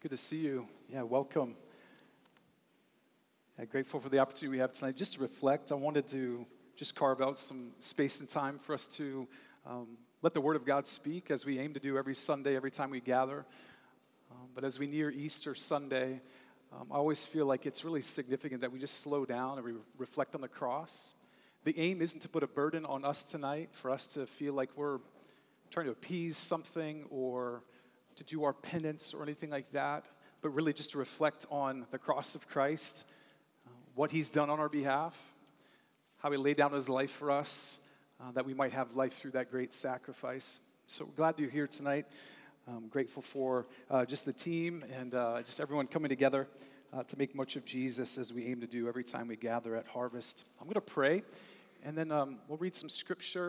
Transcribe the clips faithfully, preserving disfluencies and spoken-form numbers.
Good to see you. Yeah, welcome. Yeah, grateful for the opportunity we have tonight just to reflect. I wanted to just carve out some space and time for us to um, let the Word of God speak as we aim to do every Sunday, every time we gather. Um, but as we near Easter Sunday, um, I always feel like it's really significant that we just slow down and we reflect on the cross. The aim isn't to put a burden on us tonight, for us to feel like we're trying to appease something or to do our penance or anything like that, but really just to reflect on the cross of Christ, uh, what He's done on our behalf, how He laid down His life for us, uh, that we might have life through that great sacrifice. So glad you're here tonight. I'm grateful for uh, just the team and uh, just everyone coming together uh, to make much of Jesus as we aim to do every time we gather at Harvest. I'm going to pray, and then um, we'll read some scripture.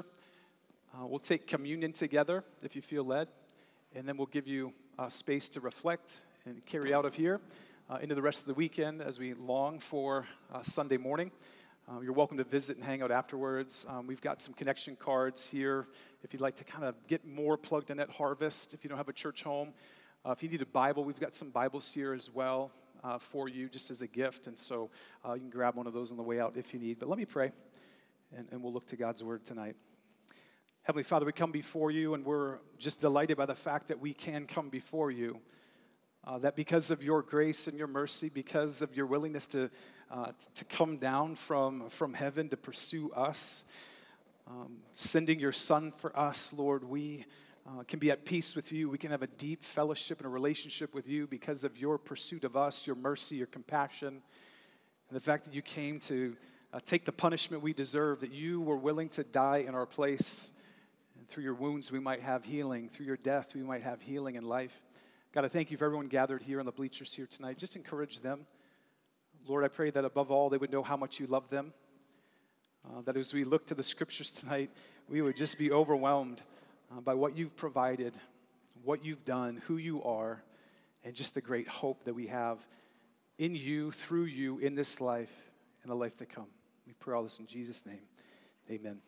Uh, we'll take communion together if you feel led. And then we'll give you uh, space to reflect and carry out of here uh, into the rest of the weekend as we long for uh, Sunday morning. Uh, you're welcome to visit and hang out afterwards. Um, we've got some connection cards here if you'd like to kind of get more plugged in at Harvest. If you don't have a church home, uh, if you need a Bible, we've got some Bibles here as well uh, for you just as a gift. And so uh, you can grab one of those on the way out if you need. But let me pray, and, and we'll look to God's Word tonight. Heavenly Father, we come before you, and we're just delighted by the fact that we can come before you, uh, that because of your grace and your mercy, because of your willingness to uh, to come down from, from heaven to pursue us, um, sending your Son for us, Lord, we uh, can be at peace with you. We can have a deep fellowship and a relationship with you because of your pursuit of us, your mercy, your compassion, and the fact that you came to uh, take the punishment we deserve, that you were willing to die in our place. Through your wounds, we might have healing. Through your death, we might have healing and life. God, I thank you for everyone gathered here on the bleachers here tonight. Just encourage them. Lord, I pray that above all, they would know how much you love them. Uh, that as we look to the scriptures tonight, we would just be overwhelmed uh, by what you've provided, what you've done, who you are, and just the great hope that we have in you, through you, in this life, and the life to come. We pray all this in Jesus' name. Amen.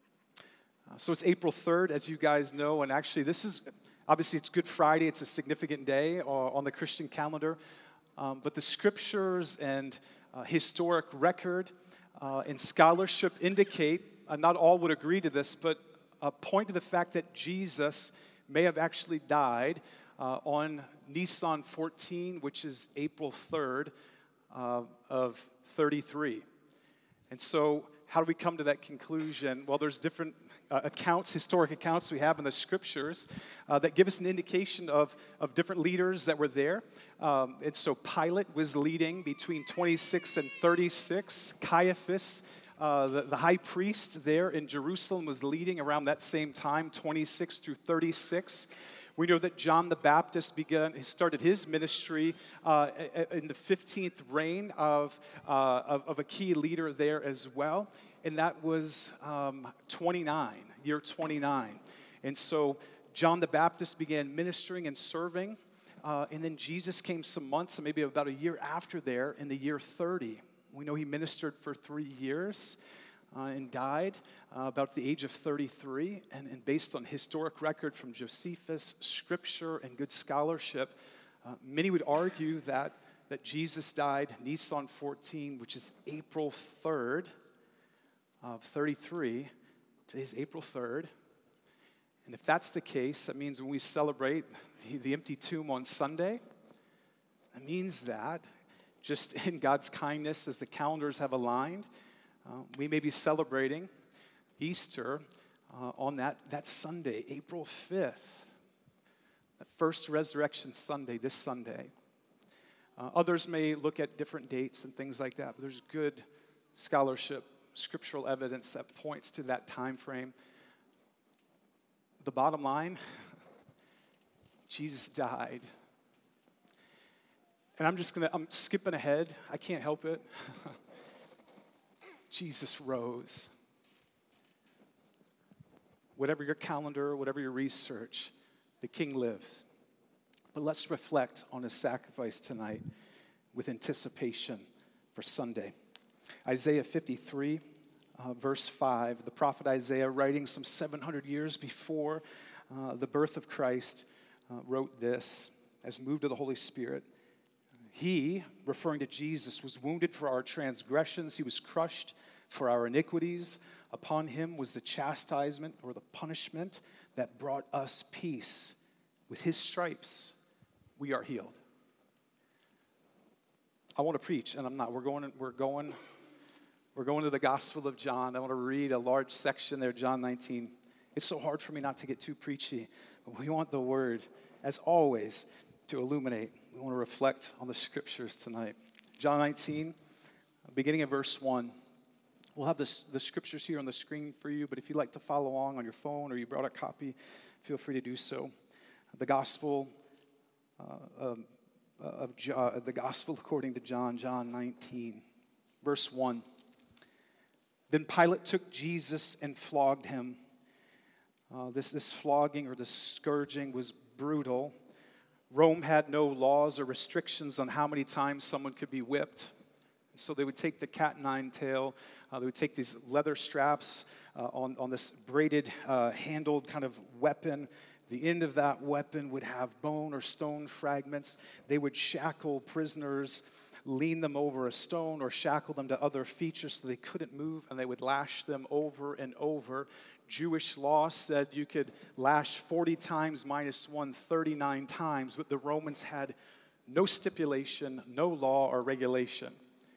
So it's April third, as you guys know, and actually this is, obviously it's Good Friday. It's a significant day uh, on the Christian calendar, um, but the scriptures and uh, historic record uh, and scholarship indicate, uh, not all would agree to this, but uh, point to the fact that Jesus may have actually died uh, on Nisan fourteen, which is April third uh, of thirty-three. And so how do we come to that conclusion? Well, there's different Uh, accounts, historic accounts we have in the scriptures uh, that give us an indication of, of different leaders that were there. Um, and so Pilate was leading between twenty-six and thirty-six. Caiaphas, uh, the, the high priest there in Jerusalem, was leading around that same time, twenty-six through thirty-six. We know that John the Baptist began, he started his ministry uh, in the fifteenth reign of, uh, of, of a key leader there as well. And that was um, twenty-nine, year twenty-nine. And so John the Baptist began ministering and serving. Uh, and then Jesus came some months, maybe about a year after there, in the year thirty. We know he ministered for three years uh, and died uh, about the age of thirty-three. And, and based on historic record from Josephus, scripture, and good scholarship, uh, many would argue that, that Jesus died Nisan fourteen, which is April third. Of thirty-three. Today's April third. And if that's the case, that means when we celebrate the, the empty tomb on Sunday, that means that just in God's kindness, as the calendars have aligned, uh, we may be celebrating Easter uh, on that, that Sunday, April fifth, that first resurrection Sunday, this Sunday. Uh, others may look at different dates and things like that, but there's good scholarship, scriptural evidence that points to that time frame. The bottom line, Jesus died. And I'm just gonna, I'm skipping ahead. I can't help it. Jesus rose. Whatever your calendar, whatever your research, the King lives. But let's reflect on his sacrifice tonight with anticipation for Sunday. Isaiah fifty-three, uh, verse five, the prophet Isaiah, writing some seven hundred years before uh, the birth of Christ, uh, wrote this. as moved of the Holy Spirit. He, referring to Jesus, was wounded for our transgressions. He was crushed for our iniquities. Upon him was the chastisement or the punishment that brought us peace. With his stripes, we are healed. I want to preach, and I'm not. We're going, we're going, we're going to the Gospel of John. I want to read a large section there, John nineteen. It's so hard for me not to get too preachy. But we want the word, as always, to illuminate. We want to reflect on the scriptures tonight. John nineteen, beginning at verse one. We'll have this, the scriptures here on the screen for you, but if you'd like to follow along on your phone or you brought a copy, feel free to do so. The Gospel uh, um, of uh, the Gospel according to John, John nineteen, verse one. Then Pilate took Jesus and flogged him. Uh, this, this flogging or this scourging was brutal. Rome had no laws or restrictions on how many times someone could be whipped. So they would take the cat o' nine tail. Uh, they would take these leather straps uh, on, on this braided, uh, handled kind of weapon. The end of that weapon would have bone or stone fragments. They would shackle prisoners, lean them over a stone, or shackle them to other features so they couldn't move, and they would lash them over and over. Jewish law said you could lash forty times minus one, thirty-nine times, but the Romans had no stipulation, no law or regulation.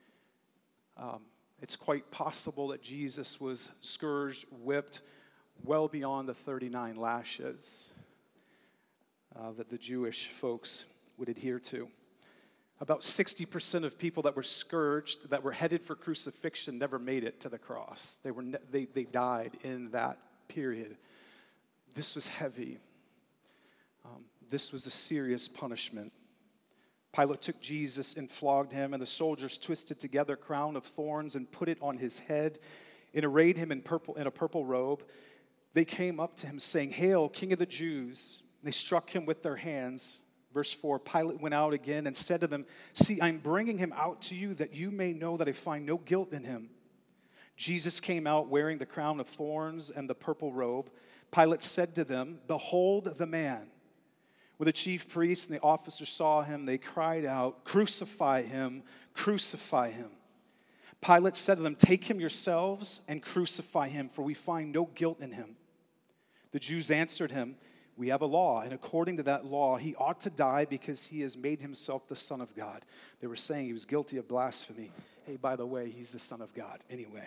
Um, it's quite possible that Jesus was scourged, whipped well beyond the thirty-nine lashes uh, that the Jewish folks would adhere to. About sixty percent of people that were scourged, that were headed for crucifixion, never made it to the cross. They were ne- they, they died in that period. This was heavy. Um, this was a serious punishment. Pilate took Jesus and flogged him, and the soldiers twisted together a crown of thorns and put it on his head and arrayed him in purple in a purple robe. They came up to him saying, "Hail, King of the Jews!" They struck him with their hands. Verse four, Pilate went out again and said to them, "See, I'm bringing him out to you that you may know that I find no guilt in him." Jesus came out wearing the crown of thorns and the purple robe. Pilate said to them, "Behold the man." When the chief priests and the officers saw him, they cried out, "Crucify him, crucify him." Pilate said to them, "Take him yourselves and crucify him, for we find no guilt in him." The Jews answered him, "We have a law, and according to that law, he ought to die because he has made himself the Son of God." They were saying he was guilty of blasphemy. Hey, by the way, he's the Son of God. Anyway,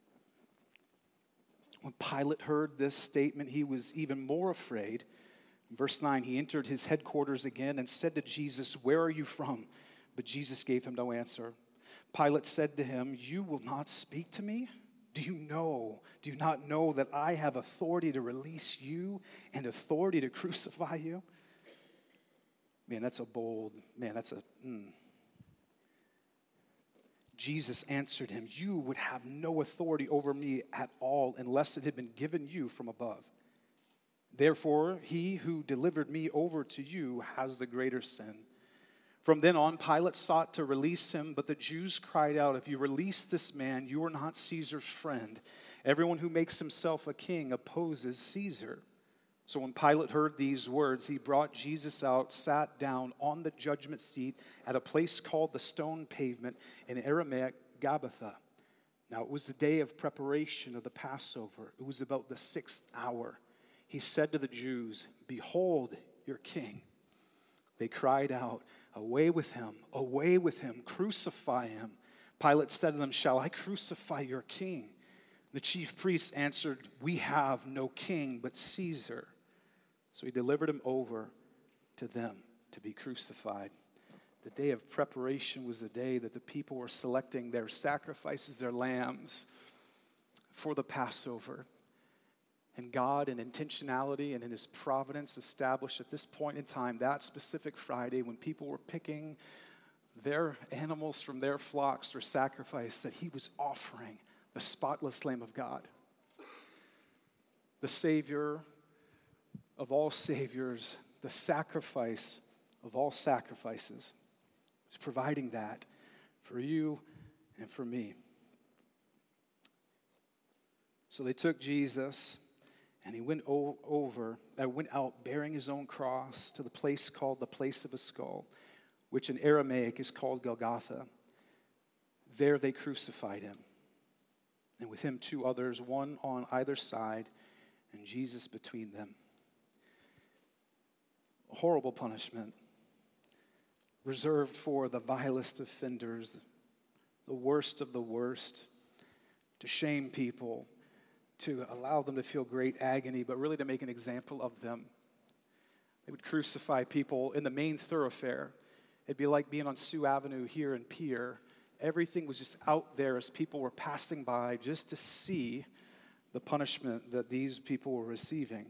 when Pilate heard this statement, he was even more afraid. In verse nine, he entered his headquarters again and said to Jesus, "Where are you from?" But Jesus gave him no answer. Pilate said to him, "You will not speak to me? Do you know, do you not know that I have authority to release you and authority to crucify you?" Man, that's a bold, man, that's a, mm. Jesus answered him, "You would have no authority over me at all unless it had been given you from above. Therefore, he who delivered me over to you has the greater sin." From then on, Pilate sought to release him, but the Jews cried out, "If you release this man, you are not Caesar's friend. Everyone who makes himself a king opposes Caesar." So when Pilate heard these words, he brought Jesus out, sat down on the judgment seat at a place called the Stone Pavement, in Aramaic, Gabbatha. Now it was the day of preparation of the Passover. It was about the sixth hour. He said to the Jews, "Behold your king." They cried out, "Away with him, away with him, crucify him." Pilate said to them, "Shall I crucify your king?" The chief priests answered, "We have no king but Caesar." So he delivered him over to them to be crucified. The day of preparation was the day that the people were selecting their sacrifices, their lambs, for the Passover. And God, in intentionality and in his providence, established at this point in time, that specific Friday, when people were picking their animals from their flocks for sacrifice, that he was offering the spotless Lamb of God, the Savior of all saviors, the sacrifice of all sacrifices. He was providing that for you and for me. So they took Jesus And he went o- over, uh, went out bearing his own cross to the place called the place of a skull, which in Aramaic is called Golgotha. There they crucified him, and with him two others, one on either side, and Jesus between them. A horrible punishment reserved for the vilest offenders, the worst of the worst, to shame people, to allow them to feel great agony, but really to make an example of them. They would crucify people in the main thoroughfare. It'd be like being on Sioux Avenue here in Pierre. Everything was just out there as people were passing by just to see the punishment that these people were receiving.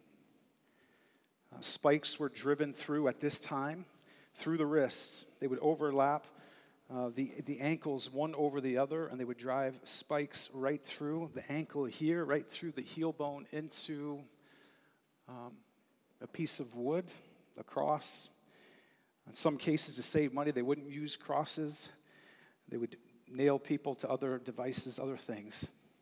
Uh, spikes were driven through at this time, through the wrists. They would overlap uh, the, the ankles one over the other, and they would drive spikes right through the ankle here, right through the heel bone into um, a piece of wood, a cross. In some cases, to save money, they wouldn't use crosses. They would nail people to other devices, other things.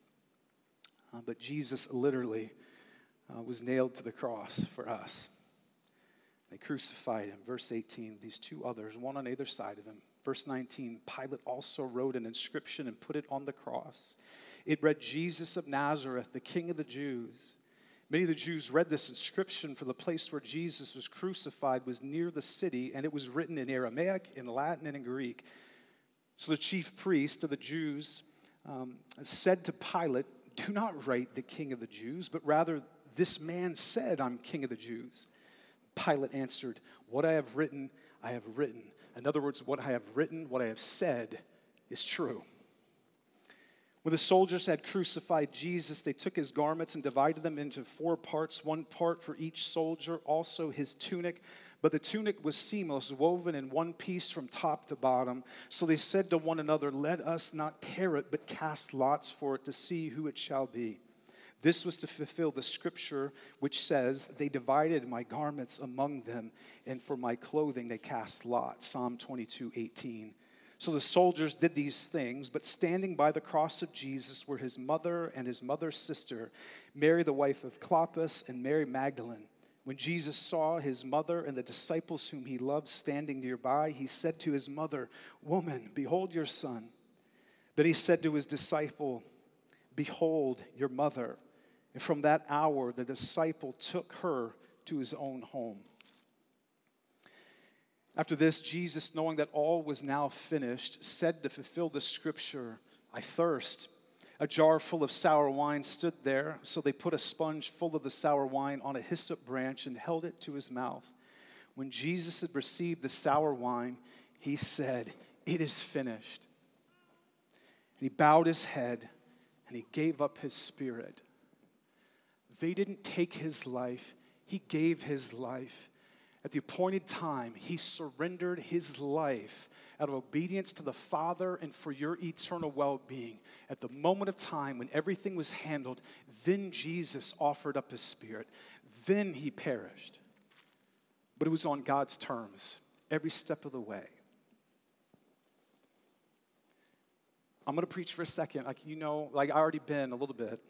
Uh, but Jesus literally uh, was nailed to the cross for us. They crucified him. Verse eighteen, these two others, one on either side of him. Verse nineteen, Pilate also wrote an inscription and put it on the cross. It read, Jesus of Nazareth, the King of the Jews. Many of the Jews read this inscription, for the place where Jesus was crucified was near the city, and it was written in Aramaic, in Latin, and in Greek. So the chief priest of the Jews um, said to Pilate, do not write the King of the Jews, but rather, this man said, I'm King of the Jews. Pilate answered, what I have written, I have written. In other words, what I have written, what I have said is true. When the soldiers had crucified Jesus, they took his garments and divided them into four parts, one part for each soldier, also his tunic. But the tunic was seamless, woven in one piece from top to bottom. So they said to one another, let us not tear it, but cast lots for it to see who it shall be. This was to fulfill the scripture which says, they divided my garments among them, and for my clothing they cast lots. Psalm twenty-two eighteen. So the soldiers did these things, but standing by the cross of Jesus were his mother and his mother's sister, Mary the wife of Clopas and Mary Magdalene. When Jesus saw his mother and the disciples whom he loved standing nearby, he said to his mother, woman, behold your son. Then he said to his disciple, behold your mother. And from that hour, the disciple took her to his own home. After this, Jesus, knowing that all was now finished, said to fulfill the scripture, I thirst. A jar full of sour wine stood there, so they put a sponge full of the sour wine on a hyssop branch and held it to his mouth. When Jesus had received the sour wine, he said, it is finished. And he bowed his head and he gave up his spirit. They didn't take his life, he gave his life. At the appointed time, he surrendered his life out of obedience to the Father and for your eternal well-being. At the moment of time when everything was handled, then Jesus offered up his spirit. Then he perished. But it was on God's terms, every step of the way. I'm going to preach for a second. Like, you know, like I already been a little bit.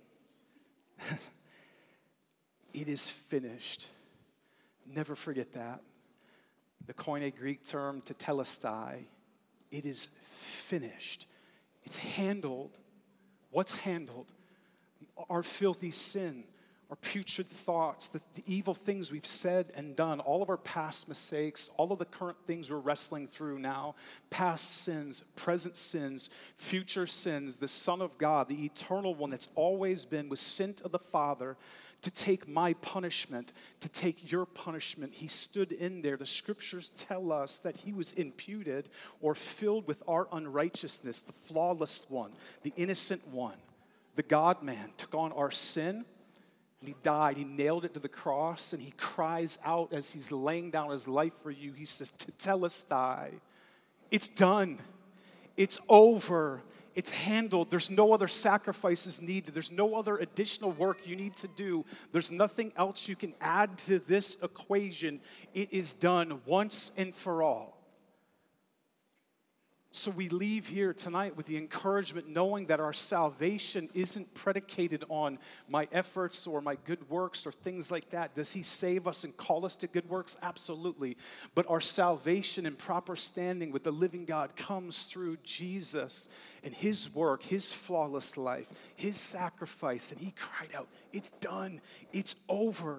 It is finished. Never forget that. The Koine Greek term, tetelestai, it is finished. It's handled. What's handled? Our filthy sin, our putrid thoughts, the, the evil things we've said and done, all of our past mistakes, all of the current things we're wrestling through now, past sins, present sins, future sins, the Son of God, the eternal one that's always been, was sent of the Father to take my punishment, to take your punishment. He stood in there. The scriptures tell us that he was imputed or filled with our unrighteousness, the flawless one, the innocent one. The God-man took on our sin, and he died. He nailed it to the cross, and he cries out as he's laying down his life for you. He says, tetelestai. It's done. It's over. It's handled. There's no other sacrifices needed. There's no other additional work you need to do. There's nothing else you can add to this equation. It is done once and for all. So we leave here tonight with the encouragement knowing that our salvation isn't predicated on my efforts or my good works or things like that. Does he save us and call us to good works? Absolutely. But our salvation and proper standing with the living God comes through Jesus and his work, his flawless life, his sacrifice. And he cried out, it's done. It's over.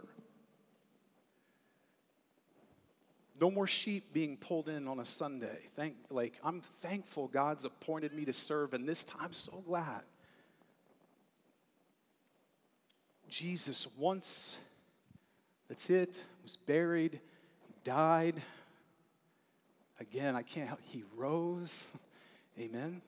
No more sheep being pulled in on a Sunday. Thank, like, I'm thankful God's appointed me to serve, and this time, so glad. Jesus once, that's it, was buried, died. Again, I can't help, he rose. Amen.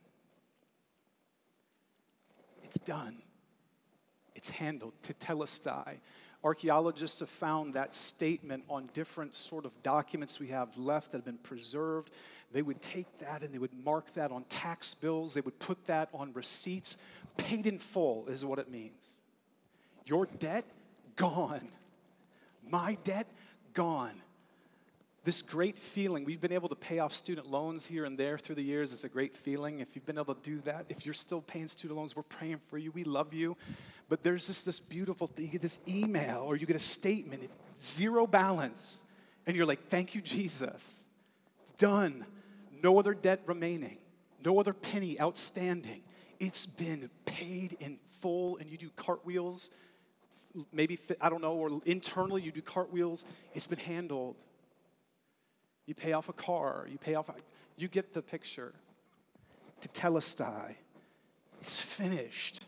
It's done. It's handled, tetelestai. Archaeologists have found that statement on different sort of documents we have left that have been preserved. They would take that and they would mark that on tax bills. They would put that on receipts. Paid in full is what it means. Your debt, gone. My debt, gone. This great feeling, we've been able to pay off student loans here and there through the years. It's a great feeling. If you've been able to do that, if you're still paying student loans, we're praying for you. We love you. But there's just this beautiful thing. You get this email or you get a statement, it's zero balance. And you're like, thank you, Jesus. It's done. No other debt remaining. No other penny outstanding. It's been paid in full, and you do cartwheels. Maybe, I don't know, or internally you do cartwheels. It's been handled. You pay off a car. You pay off, a, you get the picture. Tetelestai. It's finished.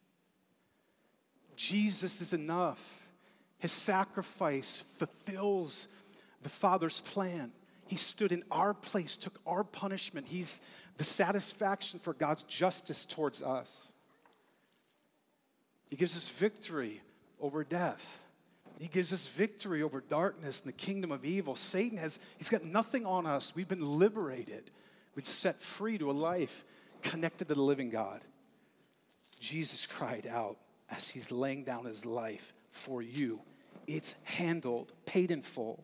Jesus is enough. His sacrifice fulfills the Father's plan. He stood in our place, took our punishment. He's the satisfaction for God's justice towards us. He gives us victory over death. He gives us victory over darkness and the kingdom of evil. Satan has, he's got nothing on us. We've been liberated. We've been set free to a life connected to the living God. Jesus cried out as he's laying down his life for you. It's handled, paid in full.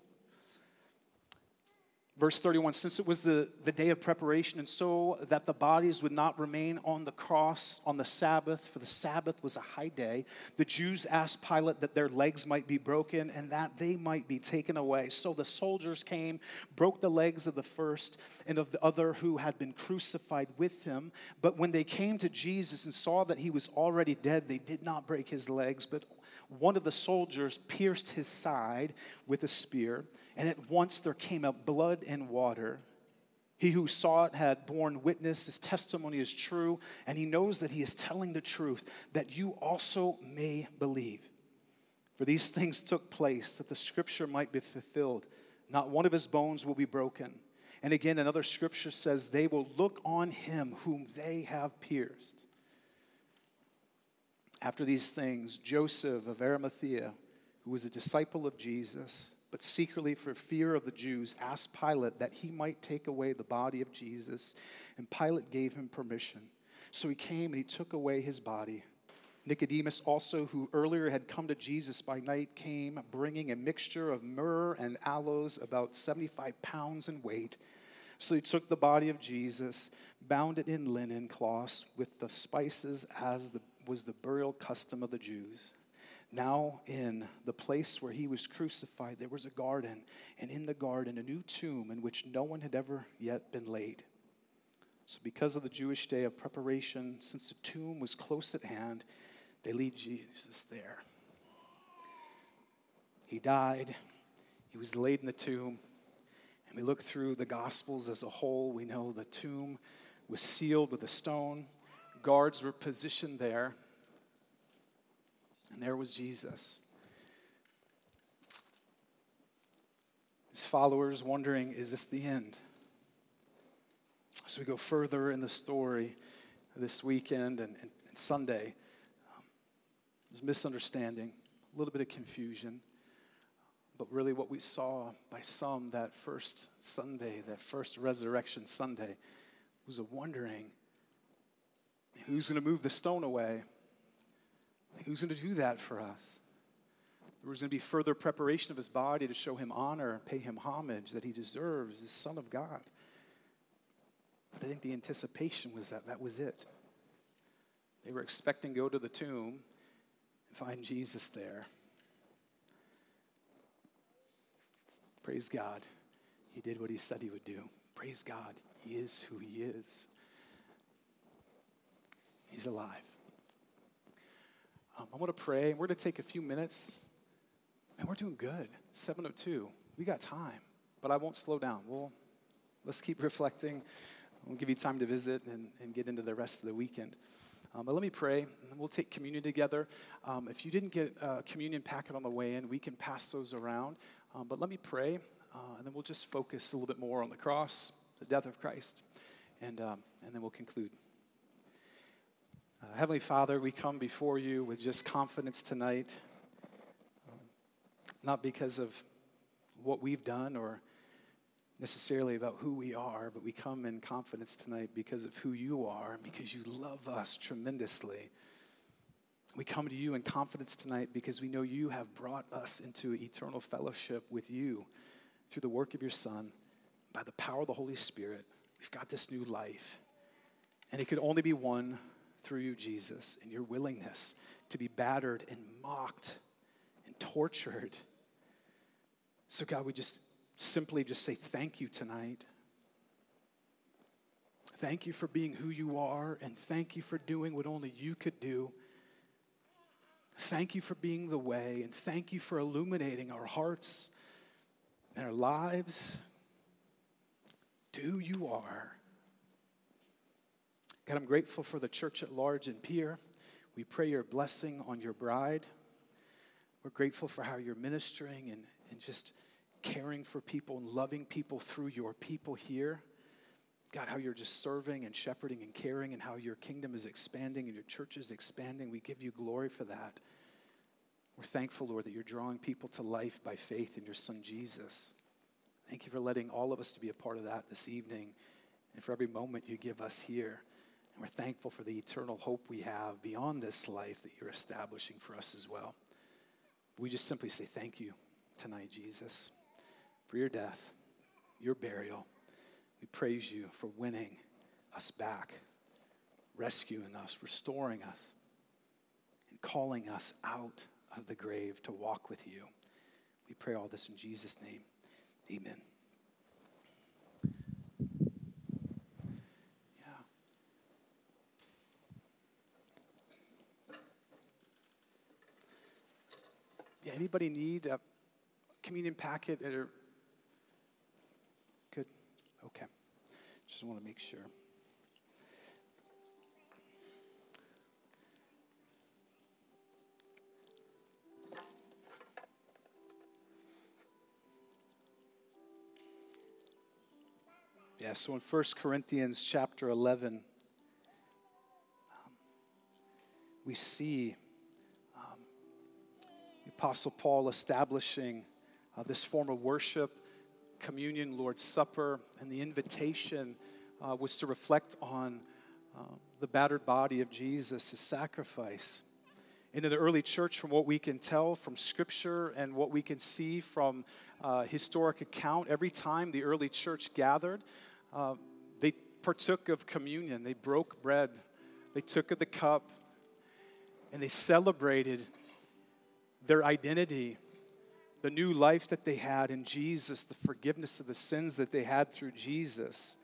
Verse thirty-one, since it was the, the day of preparation, and so that the bodies would not remain on the cross on the Sabbath, for the Sabbath was a high day, the Jews asked Pilate that their legs might be broken and that they might be taken away. So the soldiers came, broke the legs of the first and of the other who had been crucified with him. But when they came to Jesus and saw that he was already dead, they did not break his legs, but one of the soldiers pierced his side with a spear, and at once there came out blood and water. He who saw it had borne witness. His testimony is true, and he knows that he is telling the truth, that you also may believe. For these things took place, that the scripture might be fulfilled. Not one of his bones will be broken. And again, another scripture says, they will look on him whom they have pierced. After these things, Joseph of Arimathea, who was a disciple of Jesus, but secretly for fear of the Jews, asked Pilate that he might take away the body of Jesus. And Pilate gave him permission. So he came and he took away his body. Nicodemus also, who earlier had come to Jesus by night, came bringing a mixture of myrrh and aloes, about seventy-five pounds in weight. So he took the body of Jesus, bound it in linen cloths with the spices as the, was the burial custom of the Jews. Now in the place where he was crucified, there was a garden, and in the garden a new tomb in which no one had ever yet been laid. So because of the Jewish day of preparation, since the tomb was close at hand, they lead Jesus there. He died. He was laid in the tomb. And we look through the Gospels as a whole. We know the tomb was sealed with a stone. Guards were positioned there. And there was Jesus. His followers wondering, is this the end? So we go further in the story this weekend and, and, and Sunday. Um, there's misunderstanding, a little bit of confusion. But really what we saw by some that first Sunday, that first Resurrection Sunday, was a wondering, who's going to move the stone away? Who's going to do that for us? There was going to be further preparation of his body to show him honor and pay him homage that he deserves as Son of God. But I think the anticipation was that that was it. They were expecting to go to the tomb and find Jesus there. Praise God. He did what he said he would do. Praise God. He is who he is. He's alive. Um, I want to pray. We're going to take a few minutes. And we're doing good. seven oh two. We got time. But I won't slow down. We'll, let's keep reflecting. We'll give you time to visit and, and get into the rest of the weekend. Um, but let me pray, and then we'll take communion together. Um, if you didn't get a communion packet on the way in, we can pass those around. Um, but let me pray, uh, and then we'll just focus a little bit more on the cross, the death of Christ, and, um, and then we'll conclude. Uh, Heavenly Father, we come before you with just confidence tonight, um, not because of what we've done or necessarily about who we are, but we come in confidence tonight because of who you are and because you love us tremendously. We come to you in confidence tonight because we know you have brought us into eternal fellowship with you through the work of your Son. By the power of the Holy Spirit, we've got this new life. And it could only be won through you, Jesus, and your willingness to be battered and mocked and tortured. So God, we just simply just say thank you tonight. Thank you for being who you are, and thank you for doing what only you could do. Thank you for being the way, and thank you for illuminating our hearts and our lives to who you are. God, I'm grateful for the church at large in Pierre. We pray your blessing on your bride. We're grateful for how you're ministering and, and just caring for people and loving people through your people here. God, how you're just serving and shepherding and caring, and how your kingdom is expanding and your church is expanding. We give you glory for that. We're thankful, Lord, that you're drawing people to life by faith in your Son, Jesus. Thank you for letting all of us to be a part of that this evening and for every moment you give us here. And we're thankful for the eternal hope we have beyond this life that you're establishing for us as well. We just simply say thank you tonight, Jesus, for your death, your burial. We praise you for winning us back, rescuing us, restoring us, and calling us out of the grave to walk with you. We pray all this in Jesus' name. Amen. Yeah. Yeah, anybody need a communion packet? Or good? Okay. Just want to make sure. Yeah, so in First Corinthians chapter eleven, um, we see um, the Apostle Paul establishing uh, this form of worship, communion, Lord's Supper, and the invitation uh, was to reflect on uh, the battered body of Jesus, his sacrifice. And in the early church, from what we can tell from Scripture and what we can see from uh, historic account, every time the early church gathered, uh, they partook of communion. They broke bread. They took of the cup, and they celebrated their identity, the new life that they had in Jesus, the forgiveness of the sins that they had through Jesus.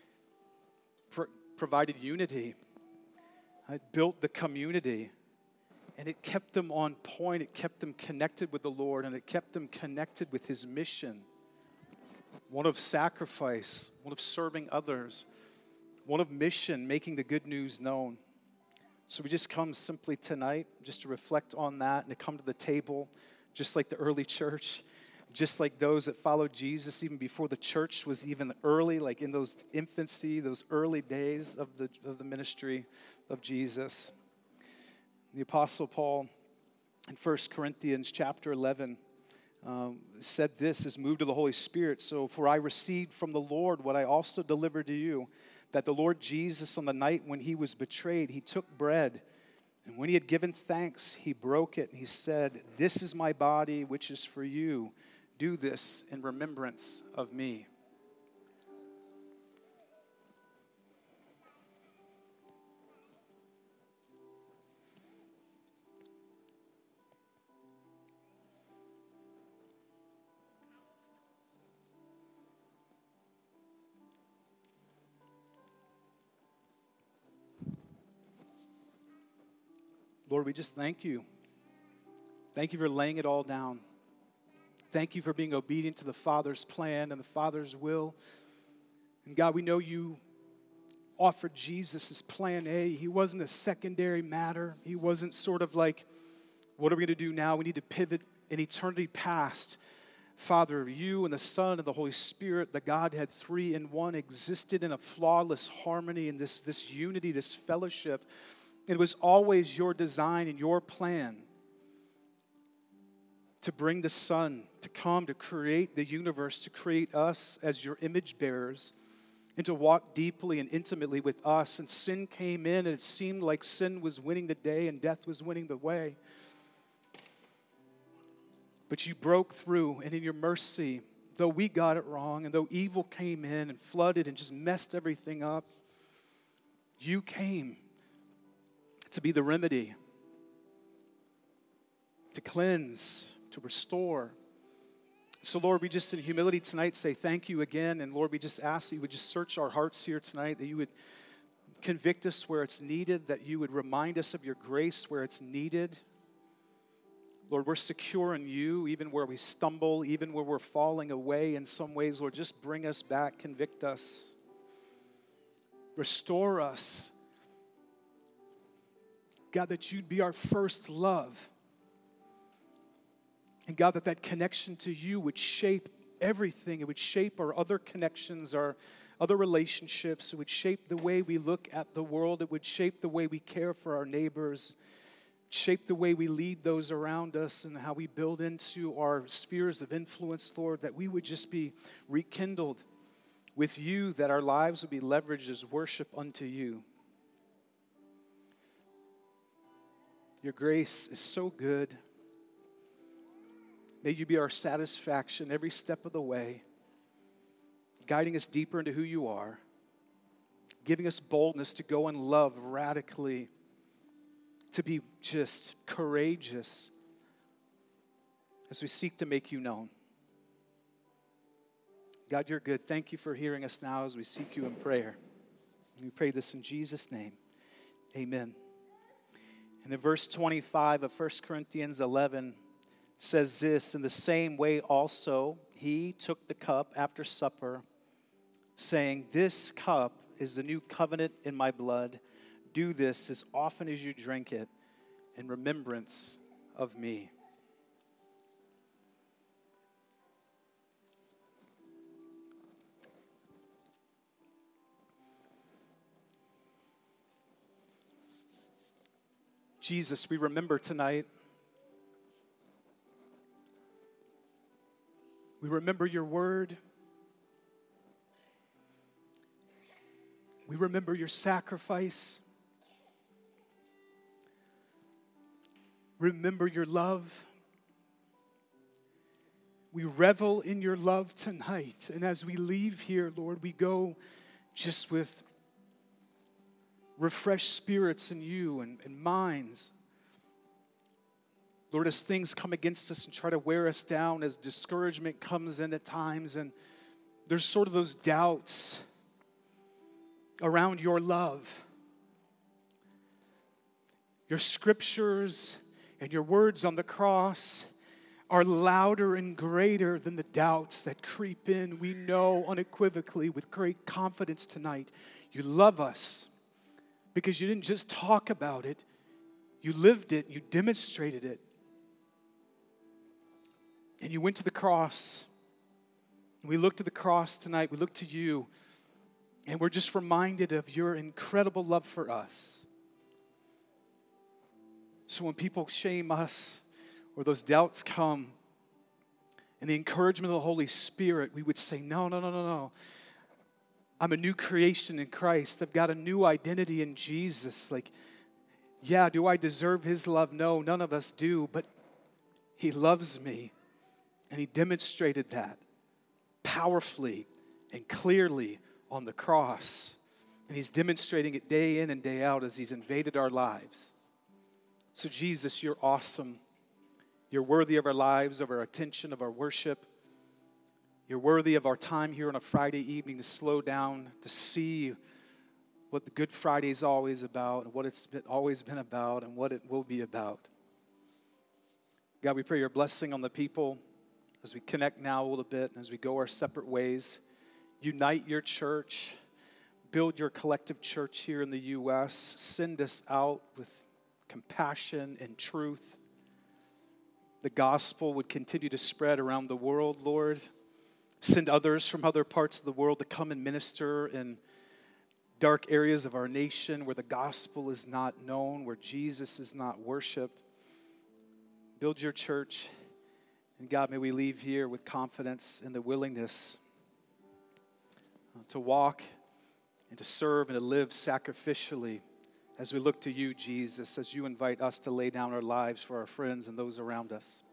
Pro- provided unity. It built the community. And it kept them on point. It kept them connected with the Lord. And it kept them connected with his mission. One of sacrifice. One of serving others. One of mission, making the good news known. So we just come simply tonight just to reflect on that and to come to the table just like the early church, just like those that followed Jesus even before the church was even early, like in those infancy, those early days of the of the ministry of Jesus. The Apostle Paul in First Corinthians chapter eleven um, said this, is moved to the Holy Spirit. So, for I received from the Lord what I also delivered to you, that the Lord Jesus on the night when he was betrayed, he took bread. And when he had given thanks, he broke it, and he said, "This is my body, which is for you. Do this in remembrance of me." Lord, we just thank you. Thank you for laying it all down. Thank you for being obedient to the Father's plan and the Father's will. And God, we know you offered Jesus as plan A. He wasn't a secondary matter. He wasn't sort of like, what are we going to do now? We need to pivot in eternity past. Father, you and the Son and the Holy Spirit, the Godhead three in one, existed in a flawless harmony in this, this unity, this fellowship. It was always your design and your plan to bring the Son, to come, to create the universe, to create us as your image bearers, and to walk deeply and intimately with us. And sin came in, and it seemed like sin was winning the day and death was winning the way. But you broke through, and in your mercy, though we got it wrong, and though evil came in and flooded and just messed everything up, you came to be the remedy, to cleanse, to restore. So, Lord, we just in humility tonight say thank you again. And, Lord, we just ask that you would just search our hearts here tonight, that you would convict us where it's needed, that you would remind us of your grace where it's needed. Lord, we're secure in you, even where we stumble, even where we're falling away in some ways. Lord, just bring us back, convict us, restore us. God, that you'd be our first love. And God, that that connection to you would shape everything. It would shape our other connections, our other relationships. It would shape the way we look at the world. It would shape the way we care for our neighbors, shape the way we lead those around us, and how we build into our spheres of influence, Lord, that we would just be rekindled with you, that our lives would be leveraged as worship unto you. Your grace is so good. May you be our satisfaction every step of the way, guiding us deeper into who you are, giving us boldness to go and love radically, to be just courageous as we seek to make you known. God, you're good. Thank you for hearing us now as we seek you in prayer. We pray this in Jesus' name. Amen. And in verse twenty-five of First Corinthians eleven, says this, in the same way also he took the cup after supper, saying, this cup is the new covenant in my blood. Do this as often as you drink it in remembrance of me. Jesus, we remember tonight. We remember your word. We remember your sacrifice. Remember your love. We revel in your love tonight. And as we leave here, Lord, we go just with refreshed spirits in you and, and minds. Lord, as things come against us and try to wear us down, as discouragement comes in at times, and there's sort of those doubts around your love. Your scriptures and your words on the cross are louder and greater than the doubts that creep in. We know unequivocally with great confidence tonight, you love us because you didn't just talk about it, you lived it, you demonstrated it. And you went to the cross. We look to the cross tonight. We look to you. And we're just reminded of your incredible love for us. So when people shame us or those doubts come, and the encouragement of the Holy Spirit, we would say, no, no, no, no, no. I'm a new creation in Christ. I've got a new identity in Jesus. Like, yeah, do I deserve his love? No, none of us do. But he loves me. And he demonstrated that powerfully and clearly on the cross. And he's demonstrating it day in and day out as he's invaded our lives. So Jesus, you're awesome. You're worthy of our lives, of our attention, of our worship. You're worthy of our time here on a Friday evening to slow down, to see what the Good Friday is always about, and what it's been, always been about, and what it will be about. God, we pray your blessing on the people as we connect now a little bit, and as we go our separate ways. Unite your church. Build your collective church here in the U S Send us out with compassion and truth. The gospel would continue to spread around the world, Lord. Send others from other parts of the world to come and minister in dark areas of our nation where the gospel is not known, where Jesus is not worshiped. Build your church. And God, may we leave here with confidence and the willingness uh, to walk and to serve and to live sacrificially as we look to you, Jesus, as you invite us to lay down our lives for our friends and those around us.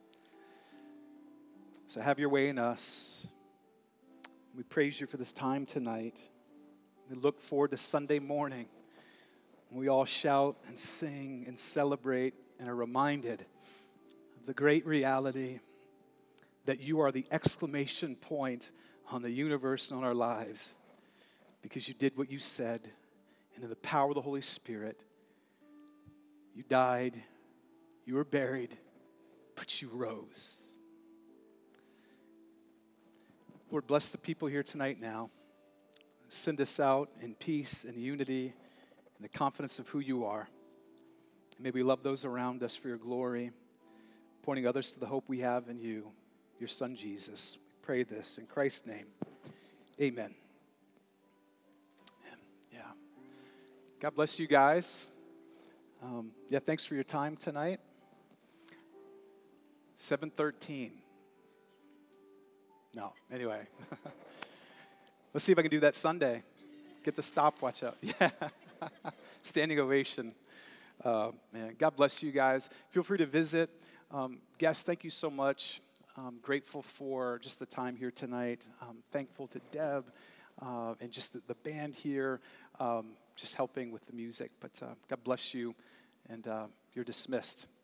So have your way in us. We praise you for this time tonight. We look forward to Sunday morning when we all shout and sing and celebrate and are reminded of the great reality that you are the exclamation point on the universe and on our lives because you did what you said, and in the power of the Holy Spirit, you died, you were buried, but you rose. Lord, bless the people here tonight now. Send us out in peace and unity and the confidence of who you are. And may we love those around us for your glory, pointing others to the hope we have in you, your Son Jesus. We pray this in Christ's name. Amen. Yeah. God bless you guys. Um, yeah, thanks for your time tonight. seven thirteen. No, anyway. Let's see if I can do that Sunday. Get the stopwatch up. Yeah. Standing ovation. Uh, man, God bless you guys. Feel free to visit. Um, guests, thank you so much. I'm grateful for just the time here tonight. I'm thankful to Deb uh, and just the, the band here, um, just helping with the music. But uh, God bless you, and uh, you're dismissed.